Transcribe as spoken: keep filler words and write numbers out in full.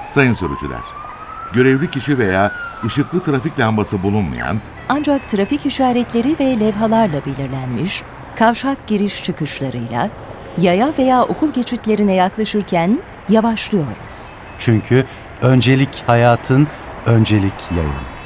Sayın sürücüler, görevli kişi veya ışıklı trafik lambası bulunmayan, ancak trafik işaretleri ve levhalarla belirlenmiş kavşak giriş çıkışlarıyla yaya veya okul geçitlerine yaklaşırken yavaşlıyoruz. Çünkü öncelik hayatın, öncelik yayın.